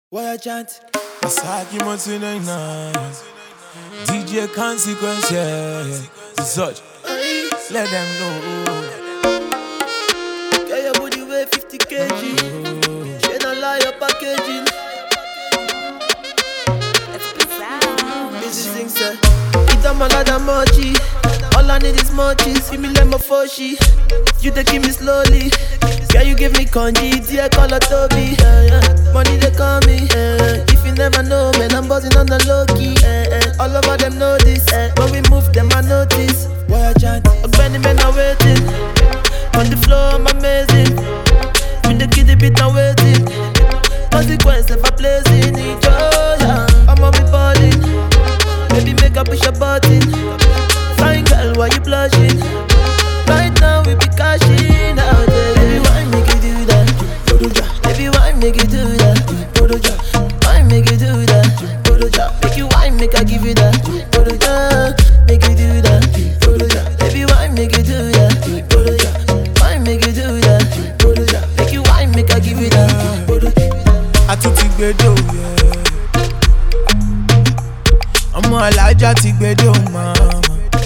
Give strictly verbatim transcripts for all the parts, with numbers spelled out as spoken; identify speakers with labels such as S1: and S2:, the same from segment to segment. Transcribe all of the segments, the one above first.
S1: Why I chant? Asaki Montenay nine. D J Consequence, yeah, yeah. Such. Let them know.
S2: Get your booty weigh fifty kilograms. She don't lie your packaging. Busy thing, sir. Eat a malada mochi. All I need is mochis. Give me lemon foshi. You take give me slowly. Can you give me conji? Dear call a Toby. Yeah, yeah. Money they call me. Yeah. If you never know, man, I'm buzzing on the low key. Yeah, yeah. All over them know this. Yeah. When we move them, I notice.
S1: Why I chant?
S2: A Benny men are waiting. On the floor, I'm amazing. With the kiddie beat, I'm waiting. Consequence never blazing it. Oh, yeah. I'm on me balling. Baby, make up push your button. Fine girl, why you blushing? Right now we be cashing out. Baby, why make you do that? Baby, why make you do that? Why make you do that? Make you why make I give you that? Make you do that. Baby, why make you do that? Why make you do that? Make you why make I give you that?
S1: I took it bedo, yeah. I'm a Elijah Tigbedo, mama.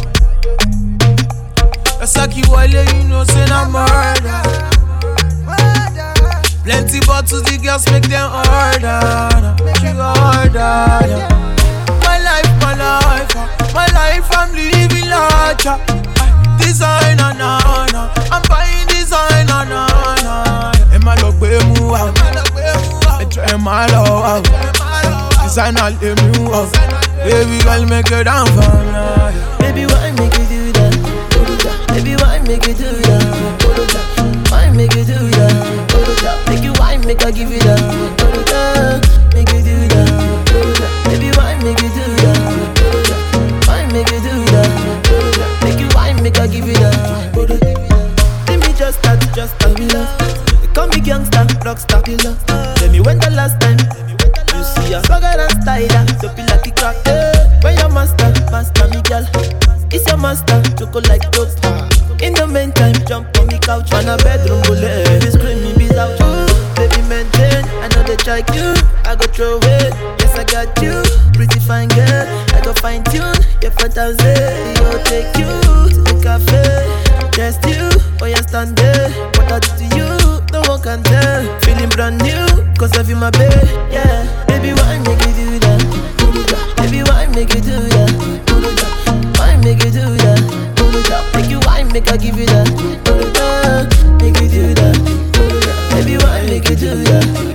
S1: Asaki Wale, you know, say I'm murder. Plenty bottles, the girls make them order. Make you order, yeah. My life, my life, my life, I'm living large. Designer, na na, I'm buying designer, na na. And my love, we move out. I try my love out. Designer, let me move out. Baby girl, make it down for me.
S2: Baby, why make you do that? Baby, why make you do that? Why make you do that? Make you why make I give you that? Make you do that. Baby, why make you do that? Why make you do that? Make you why make I give you that? Let me just start, just start me love. They call me gangsta, rockstar killer. Tell me when the last time you see a swagger and style, so feel like a crack. When your master, master me girl. It's your master, choco like dope. In the meantime, jump on me couch. On a bedroom bullet, baby screaming bees out. Baby maintain, I know they try you. I go throw it, yes I got you. Pretty fine girl, I go fine tune. Your fantasy, I'll take you to the cafe. Just you, oh you stand there. What I do to you, no one can tell. Feeling brand new, cause I feel my babe. Yeah, baby why make you do that? Baby why make you do that? Why make you do that? Make you why make I give you that? Make you do that. Baby why make you do that?